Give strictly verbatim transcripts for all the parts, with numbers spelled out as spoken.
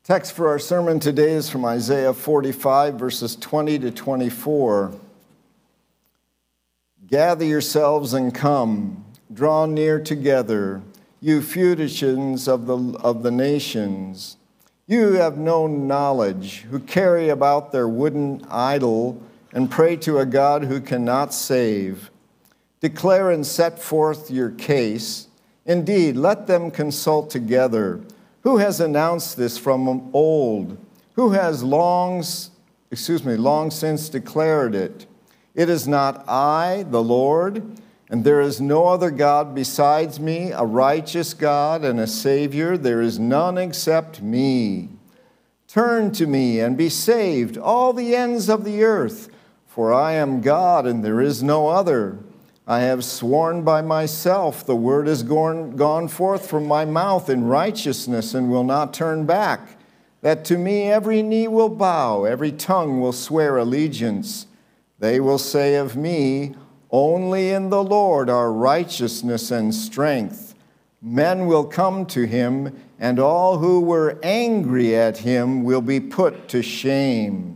Text for our sermon today is from Isaiah forty-five, verses twenty to twenty-four. Gather yourselves and come, draw near together, you fugitives of the, of the nations. You have no knowledge, who carry about their wooden idol and pray to a God who cannot save. Declare and set forth your case. Indeed, let them consult together. Who has announced this from old? Who has long, excuse me, long since declared it? It is not I, the Lord, and there is no other God besides me, a righteous God and a Savior. There is none except me. Turn to me and be saved, all the ends of the earth, for I am God and there is no other. I have sworn by myself, the word is gone, gone forth from my mouth in righteousness and will not turn back, that to me every knee will bow, every tongue will swear allegiance. They will say of me, only in the Lord are righteousness and strength. Men will come to him, and all who were angry at him will be put to shame.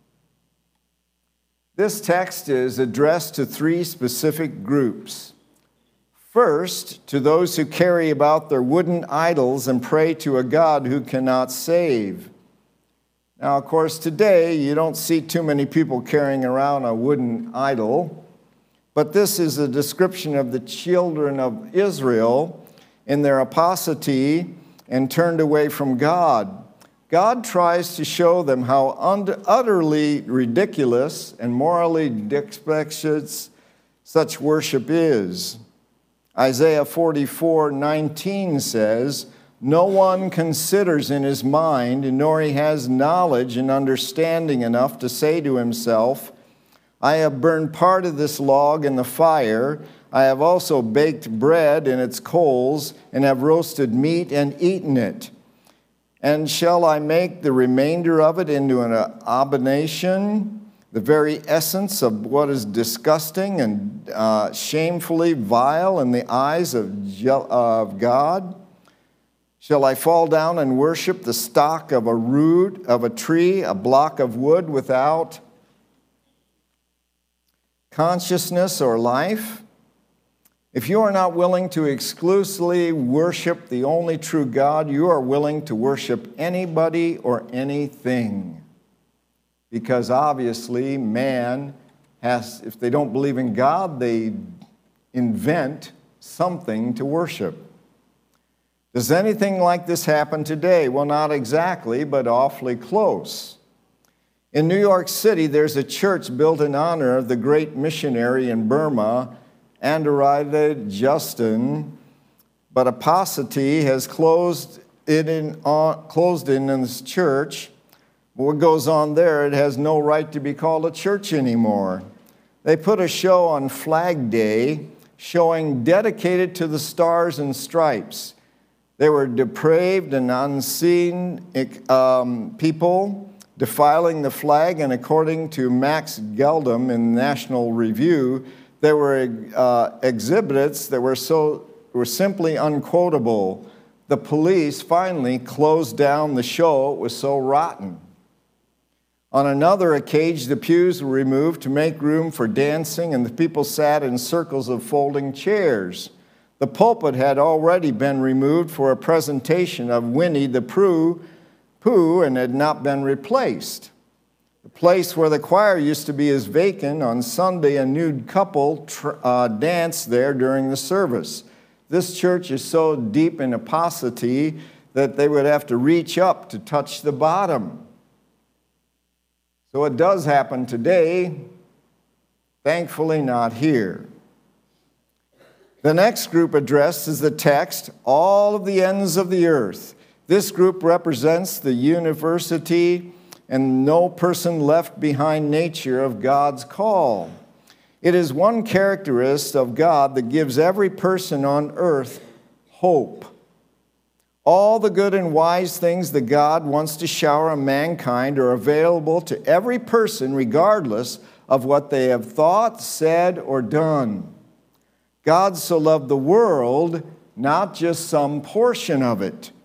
This text is addressed to three specific groups. First, to those who carry about their wooden idols and pray to a God who cannot save. Now, of course, today you don't see too many people carrying around a wooden idol, but this is a description of the children of Israel in their apostasy and turned away from God. God tries to show them how utterly ridiculous and morally despicable such worship is. Isaiah forty-four nineteen says, no one considers in his mind, nor he has knowledge and understanding enough to say to himself, I have burned part of this log in the fire. I have also baked bread in its coals, and have roasted meat and eaten it. And shall I make the remainder of it into an abomination, the very essence of what is disgusting and uh, shamefully vile in the eyes of, Je- of God? Shall I fall down and worship the stock of a root of a tree, a block of wood without consciousness or life? If you are not willing to exclusively worship the only true God, you are willing to worship anybody or anything. Because obviously man has, if they don't believe in God, they invent something to worship. Does anything like this happen today? Well, not exactly, but awfully close. In New York City, there's a church built in honor of the great missionary in Burma, Andarita Justin, but apostasy has closed it in, uh, closed in, in this church. What goes on there, it has no right to be called a church anymore. They put a show on Flag Day showing dedicated to the stars and stripes. They were depraved and unseen um, people defiling the flag, and according to Max Geldum in National Review, there were uh, exhibits that were so were simply unquotable. The police finally closed down the show. It was so rotten. On another occasion, the pews were removed to make room for dancing, and the people sat in circles of folding chairs. The pulpit had already been removed for a presentation of Winnie the Pooh, Pooh and had not been replaced. The place where the choir used to be is vacant. On Sunday, a nude couple tr- uh, danced there during the service. This church is so deep in apostasy that they would have to reach up to touch the bottom. So it does happen today, thankfully not here. The next group addressed is the text, all of the ends of the earth. This group represents the university and no person left behind nature of God's call. It is one characteristic of God that gives every person on earth hope. All the good and wise things that God wants to shower on mankind are available to every person regardless of what they have thought, said, or done. God so loved the world, not just some portion of it.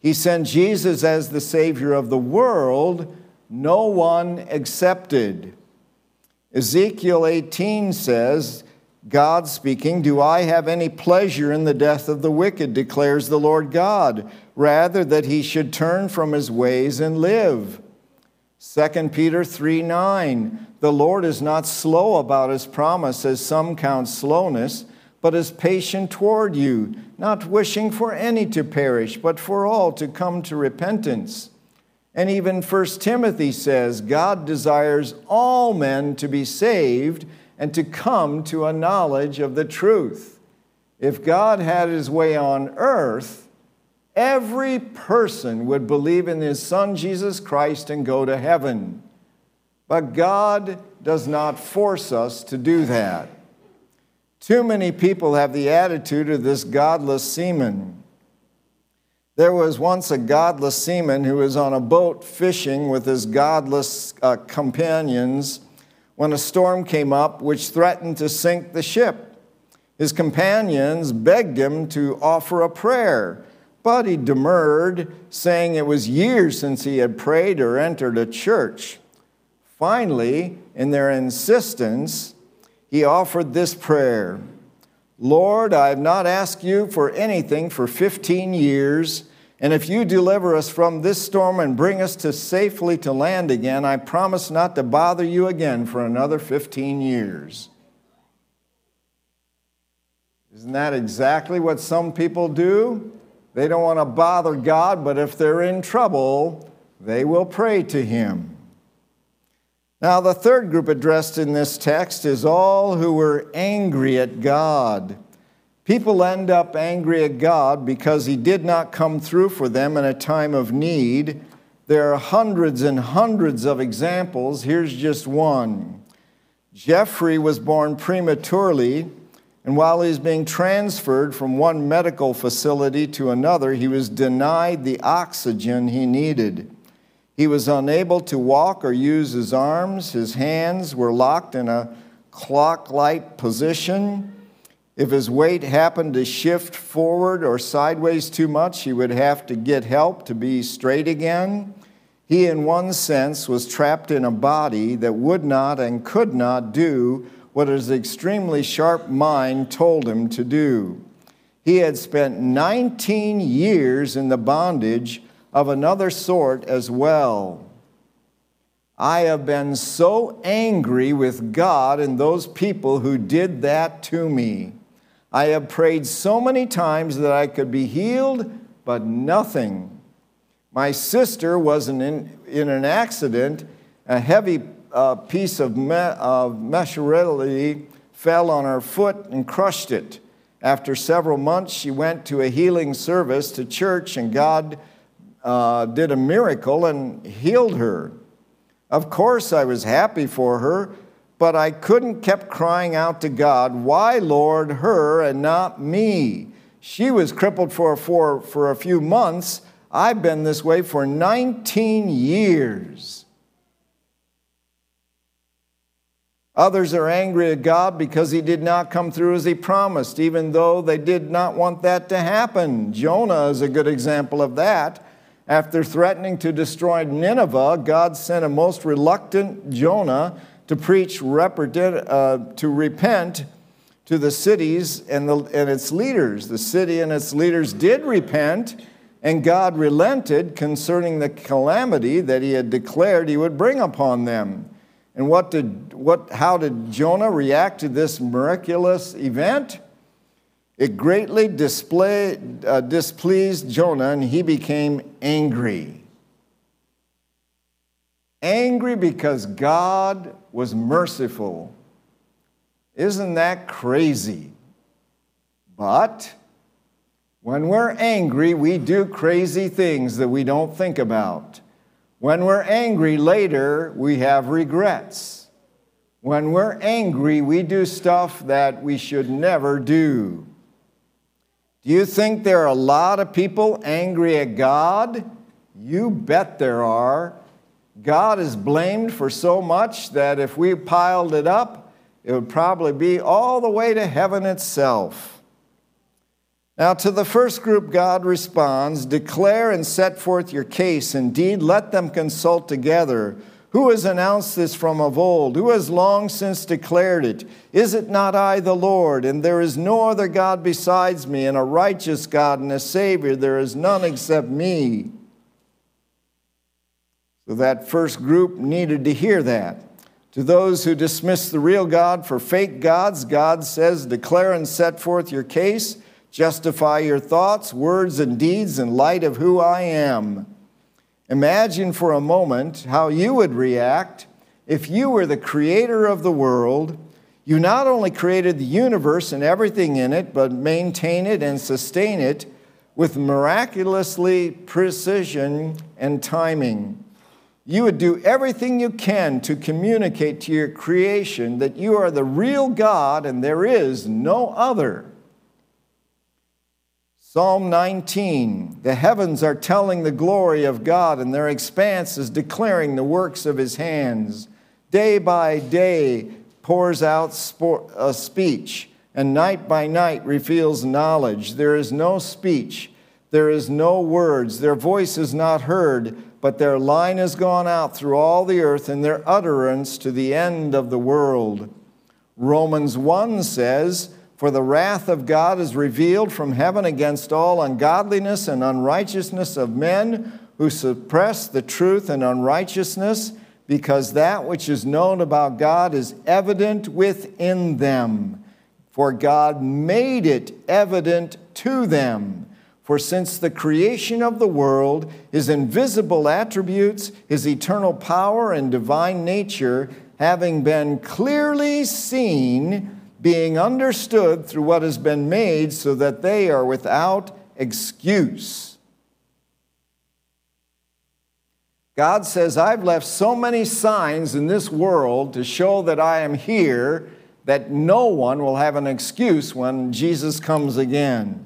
He sent Jesus as the Savior of the world. No one accepted. Ezekiel eighteen says, God speaking, "Do I have any pleasure in the death of the wicked, declares the Lord God, rather that he should turn from his ways and live." Second Peter three nine, "The Lord is not slow about his promise, as some count slowness, but is patient toward you, not wishing for any to perish, but for all to come to repentance." And even First Timothy says, God desires all men to be saved and to come to a knowledge of the truth. If God had his way on earth, every person would believe in his Son, Jesus Christ, and go to heaven. But God does not force us to do that. Too many people have the attitude of this godless seaman. There was once a godless seaman who was on a boat fishing with his godless uh, companions when a storm came up which threatened to sink the ship. His companions begged him to offer a prayer, but he demurred, saying it was years since he had prayed or entered a church. Finally, in their insistence, he offered this prayer: "Lord, I have not asked you for anything for fifteen years, and if you deliver us from this storm and bring us to safely to land again, I promise not to bother you again for another fifteen years." Isn't that exactly what some people do? They don't want to bother God, but if they're in trouble, they will pray to him. Now, the third group addressed in this text is all who were angry at God. People end up angry at God because he did not come through for them in a time of need. There are hundreds and hundreds of examples. Here's just one. Jeffrey was born prematurely, and while he was being transferred from one medical facility to another, he was denied the oxygen he needed. He was unable to walk or use his arms. His hands were locked in a clock-like position. If his weight happened to shift forward or sideways too much, he would have to get help to be straight again. He, in one sense, was trapped in a body that would not and could not do what his extremely sharp mind told him to do. He had spent nineteen years in the bondage of another sort as well. I have been so angry with God and those people who did that to me. I have prayed so many times that I could be healed, but nothing. My sister was in, in an accident. A heavy uh, piece of, me, of machinery fell on her foot and crushed it. After several months, she went to a healing service to church, and God uh, did a miracle and healed her. Of course, I was happy for her, but I couldn't keep crying out to God, "Why, Lord, her and not me? She was crippled for, for, for a few months. I've been this way for nineteen years. Others are angry at God because he did not come through as he promised, even though they did not want that to happen. Jonah is a good example of that. After threatening to destroy Nineveh, God sent a most reluctant Jonah to preach, uh, to repent to the cities and, the, and its leaders. The city and its leaders did repent, and God relented concerning the calamity that he had declared he would bring upon them. And what did, what, how did Jonah react to this miraculous event? It greatly displayed, uh, displeased Jonah, and he became angry. Angry because God was merciful. Isn't that crazy? But when we're angry, we do crazy things that we don't think about. When we're angry later, we have regrets. When we're angry, we do stuff that we should never do. Do you think there are a lot of people angry at God? You bet there are. God is blamed for so much that if we piled it up, it would probably be all the way to heaven itself. Now, to the first group, God responds, "Declare and set forth your case. Indeed, let them consult together. Who has announced this from of old? Who has long since declared it? Is it not I, the Lord? And there is no other God besides me, and a righteous God and a Savior. There is none except me." So that first group needed to hear that. To those who dismiss the real God for fake gods, God says, "Declare and set forth your case. Justify your thoughts, words, and deeds in light of who I am." Imagine for a moment how you would react if you were the creator of the world. You not only created the universe and everything in it, but maintain it and sustain it with miraculously precision and timing. You would do everything you can to communicate to your creation that you are the real God and there is no other. Psalm nineteen, the heavens are telling the glory of God, and their expanse is declaring the works of his hands. Day by day pours out a speech, and night by night reveals knowledge. There is no speech, there is no words, their voice is not heard, but their line has gone out through all the earth, and their utterance to the end of the world. Romans one says, "For the wrath of God is revealed from heaven against all ungodliness and unrighteousness of men who suppress the truth and unrighteousness, because that which is known about God is evident within them. For God made it evident to them. For since the creation of the world, his invisible attributes, his eternal power and divine nature, having been clearly seen, being understood through what has been made, so that they are without excuse." God says, "I've left so many signs in this world to show that I am here that no one will have an excuse when Jesus comes again."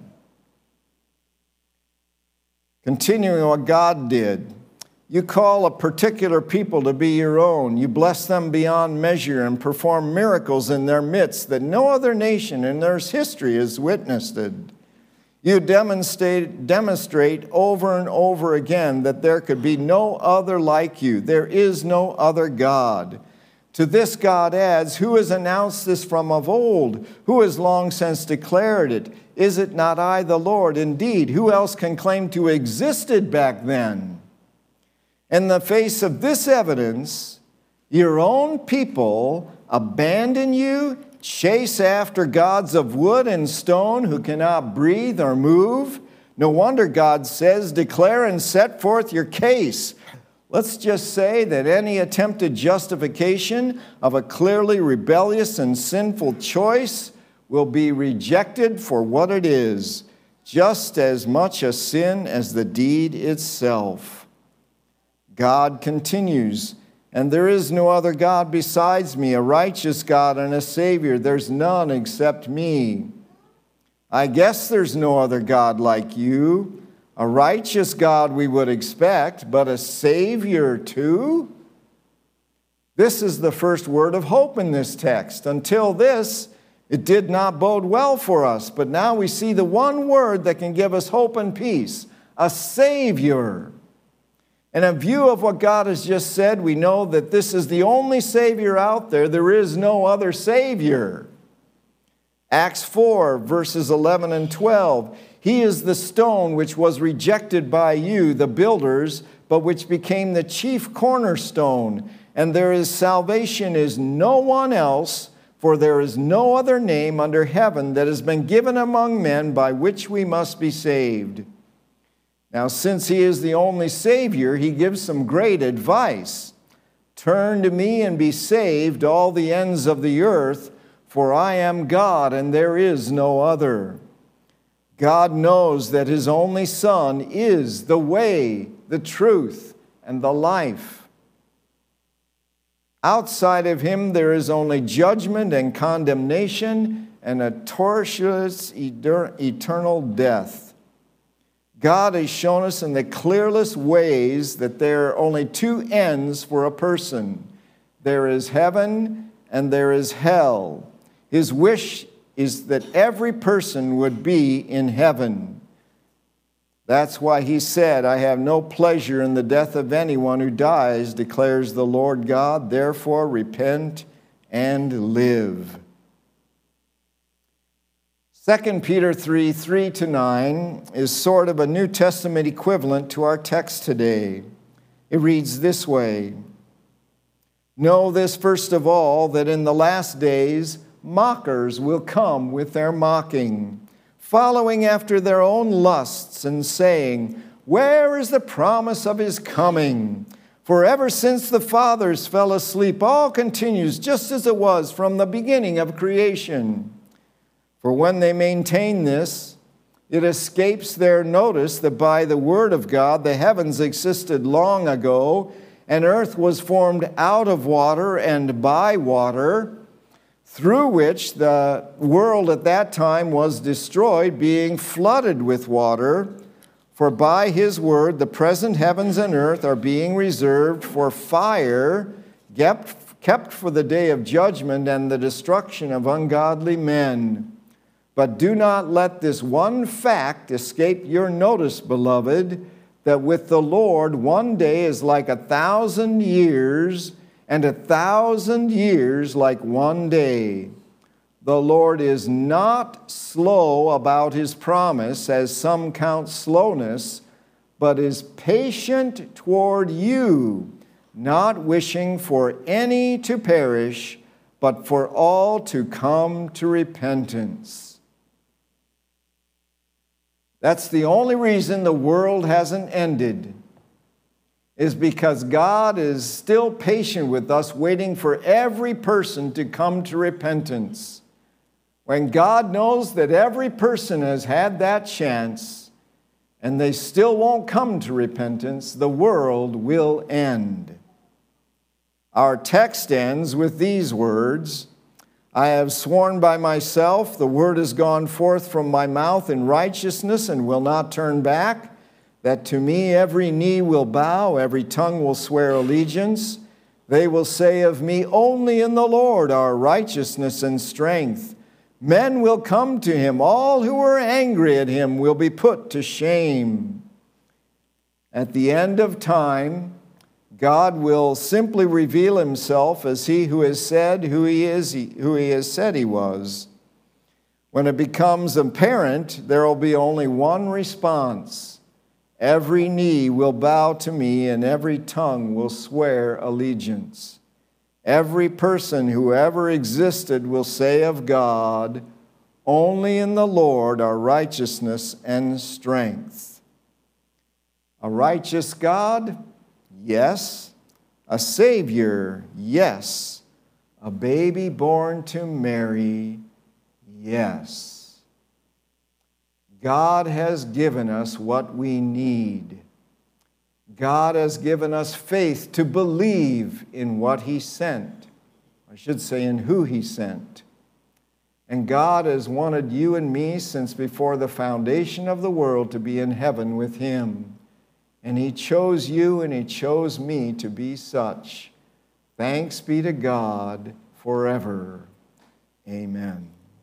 Continuing what God did. You call a particular people to be your own. You bless them beyond measure and perform miracles in their midst that no other nation in their history has witnessed it. You demonstrate, demonstrate over and over again that there could be no other like you. There is no other God. To this God adds, "Who has announced this from of old? Who has long since declared it? Is it not I, the Lord? Indeed, who else can claim to have existed back then?" In the face of this evidence, your own people abandon you, chase after gods of wood and stone who cannot breathe or move. No wonder God says, "Declare and set forth your case." Let's just say that any attempted justification of a clearly rebellious and sinful choice will be rejected for what it is, just as much a sin as the deed itself. God continues, "And there is no other God besides me, a righteous God and a Savior. There's none except me." I guess there's no other God like you. A righteous God we would expect, but a Savior too? This is the first word of hope in this text. Until this, it did not bode well for us, but now we see the one word that can give us hope and peace, a Savior. And in view of what God has just said, we know that this is the only Savior out there. There is no other Savior. Acts four, verses eleven and twelve. "He is the stone which was rejected by you, the builders, but which became the chief cornerstone. And there is salvation is no one else, for there is no other name under heaven that has been given among men by which we must be saved." Now, since he is the only Savior, he gives some great advice. "Turn to me and be saved, all the ends of the earth, for I am God and there is no other." God knows that his only Son is the way, the truth, and the life. Outside of him, there is only judgment and condemnation and a torturous eternal death. God has shown us in the clearest ways that there are only two ends for a person. There is heaven and there is hell. His wish is that every person would be in heaven. That's why he said, I have no pleasure in the death of anyone who dies, declares the Lord God. Therefore, repent and live. Second Peter three, three to nine is sort of a New Testament equivalent to our text today. It reads this way, Know this first of all, that in the last days mockers will come with their mocking, following after their own lusts and saying, Where is the promise of his coming? For ever since the fathers fell asleep, all continues just as it was from the beginning of creation. For when they maintain this, it escapes their notice that by the word of God the heavens existed long ago, and earth was formed out of water and by water, through which the world at that time was destroyed, being flooded with water. For by his word the present heavens and earth are being reserved for fire, kept, kept for the day of judgment and the destruction of ungodly men. But do not let this one fact escape your notice, beloved, that with the Lord one day is like a thousand years, and a thousand years like one day. The Lord is not slow about his promise, as some count slowness, but is patient toward you, not wishing for any to perish, but for all to come to repentance. That's the only reason the world hasn't ended, is because God is still patient with us, waiting for every person to come to repentance. When God knows that every person has had that chance and they still won't come to repentance, the world will end. Our text ends with these words, I have sworn by myself, the word has gone forth from my mouth in righteousness and will not turn back, that to me every knee will bow, every tongue will swear allegiance. They will say of me, only in the Lord are righteousness and strength. Men will come to him. All who are angry at him will be put to shame. At the end of time, God will simply reveal himself as he who has said who he is, who he has said he was. When it becomes apparent, there will be only one response. Every knee will bow to me, and every tongue will swear allegiance. Every person who ever existed will say of God, only in the Lord are righteousness and strength. A righteous God? Yes. A Savior? Yes. A baby born to Mary? Yes. God has given us what we need. God has given us faith to believe in what he sent. I should say in who he sent. And God has wanted you and me since before the foundation of the world to be in heaven with him. And he chose you and he chose me to be such. Thanks be to God forever. Amen.